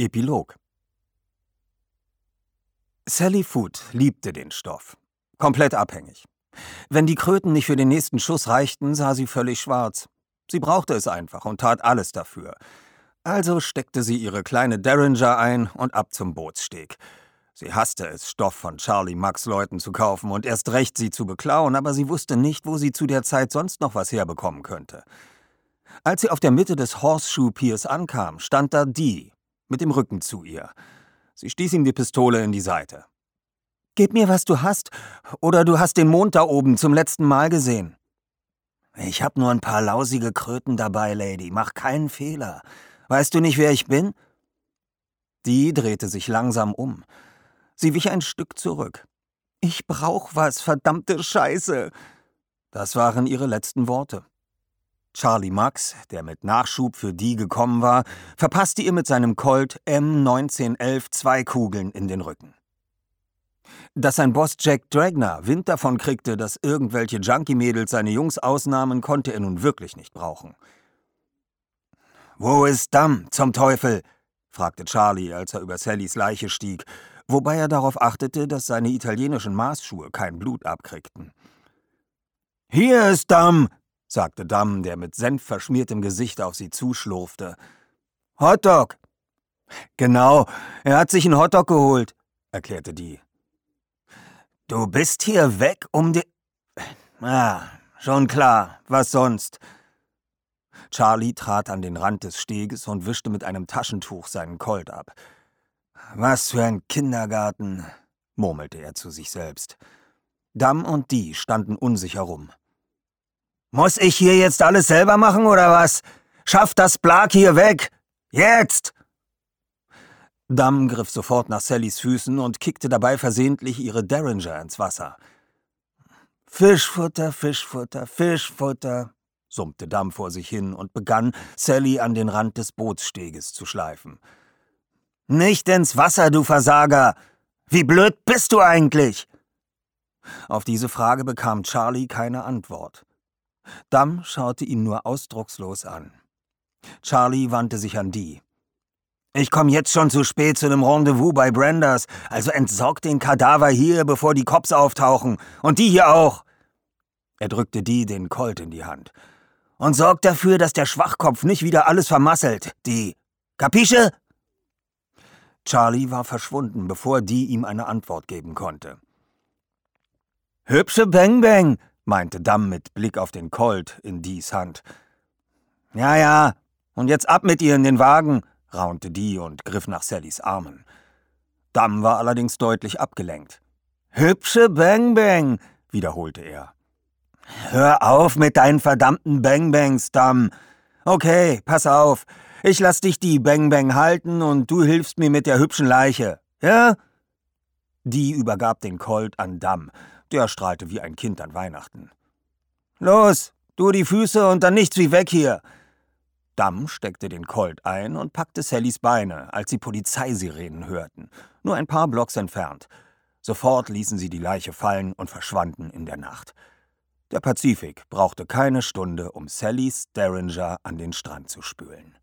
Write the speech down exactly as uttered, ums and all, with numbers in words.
Epilog. Sally Foot liebte den Stoff. Komplett abhängig. Wenn die Kröten nicht für den nächsten Schuss reichten, sah sie völlig schwarz. Sie brauchte es einfach und tat alles dafür. Also steckte sie ihre kleine Derringer ein und ab zum Bootssteg. Sie hasste es, Stoff von Charlie Max Leuten zu kaufen und erst recht sie zu beklauen, aber sie wusste nicht, wo sie zu der Zeit sonst noch was herbekommen könnte. Als sie auf der Mitte des Horseshoe Piers ankam, stand da Dee mit dem Rücken zu ihr. Sie stieß ihm die Pistole in die Seite. »Gib mir, was du hast, oder du hast den Mond da oben zum letzten Mal gesehen.« »Ich hab nur ein paar lausige Kröten dabei, Lady. Mach keinen Fehler. Weißt du nicht, wer ich bin?« Dee drehte sich langsam um. Sie wich ein Stück zurück. »Ich brauch was, verdammte Scheiße!« Das waren ihre letzten Worte. Charlie Max, der mit Nachschub für Dee gekommen war, verpasste ihr mit seinem Colt M neunzehn elf zwei Kugeln in den Rücken. Dass sein Boss Jack Dragner Wind davon kriegte, dass irgendwelche Junkie-Mädels seine Jungs ausnahmen, konnte er nun wirklich nicht brauchen. »Wo ist Dam, zum Teufel?« fragte Charlie, als er über Sallys Leiche stieg, wobei er darauf achtete, dass seine italienischen Maßschuhe kein Blut abkriegten. »Hier ist Dam«, sagte Dam, der mit Senf verschmiertem Gesicht auf sie zuschlurfte. »Hotdog!« »Genau, er hat sich einen Hotdog geholt«, erklärte Dee. »Du bist hier weg, um die... Ah, schon klar, was sonst?« Charlie trat an den Rand des Steges und wischte mit einem Taschentuch seinen Colt ab. »Was für ein Kindergarten«, murmelte er zu sich selbst. Dam und Dee standen unsicher rum. »Muss ich hier jetzt alles selber machen, oder was? Schaff das Blag hier weg! Jetzt!« Dam griff sofort nach Sallys Füßen und kickte dabei versehentlich ihre Derringer ins Wasser. »Fischfutter, Fischfutter, Fischfutter«, summte Dam vor sich hin und begann, Sally an den Rand des Bootssteges zu schleifen. »Nicht ins Wasser, du Versager! Wie blöd bist du eigentlich?« Auf diese Frage bekam Charlie keine Antwort. Dam schaute ihn nur ausdruckslos an. Charlie wandte sich an Dee. »Ich komme jetzt schon zu spät zu einem Rendezvous bei Brendas, also entsorg den Kadaver hier, bevor die Cops auftauchen. Und die hier auch!« Er drückte Dee den Colt in die Hand. »Und sorg dafür, dass der Schwachkopf nicht wieder alles vermasselt, Dee. Capisce?« Charlie war verschwunden, bevor Dee ihm eine Antwort geben konnte. »Hübsche Bang Bang«, meinte Dam mit Blick auf den Colt in Dees Hand. »Ja, ja, und jetzt ab mit ihr in den Wagen«, raunte Dee und griff nach Sallys Armen. Dam war allerdings deutlich abgelenkt. »Hübsche Bang Bang«, wiederholte er. »Hör auf mit deinen verdammten Bang Bangs, Dam. Okay, pass auf, ich lass dich die Bang Bang halten und du hilfst mir mit der hübschen Leiche, ja?« Dee übergab den Colt an Dam, der strahlte wie ein Kind an Weihnachten. »Los, du die Füße und dann nichts wie weg hier!« Dam steckte den Colt ein und packte Sallys Beine, als sie Polizeisirenen hörten, nur ein paar Blocks entfernt. Sofort ließen sie die Leiche fallen und verschwanden in der Nacht. Der Pazifik brauchte keine Stunde, um Sallys Derringer an den Strand zu spülen.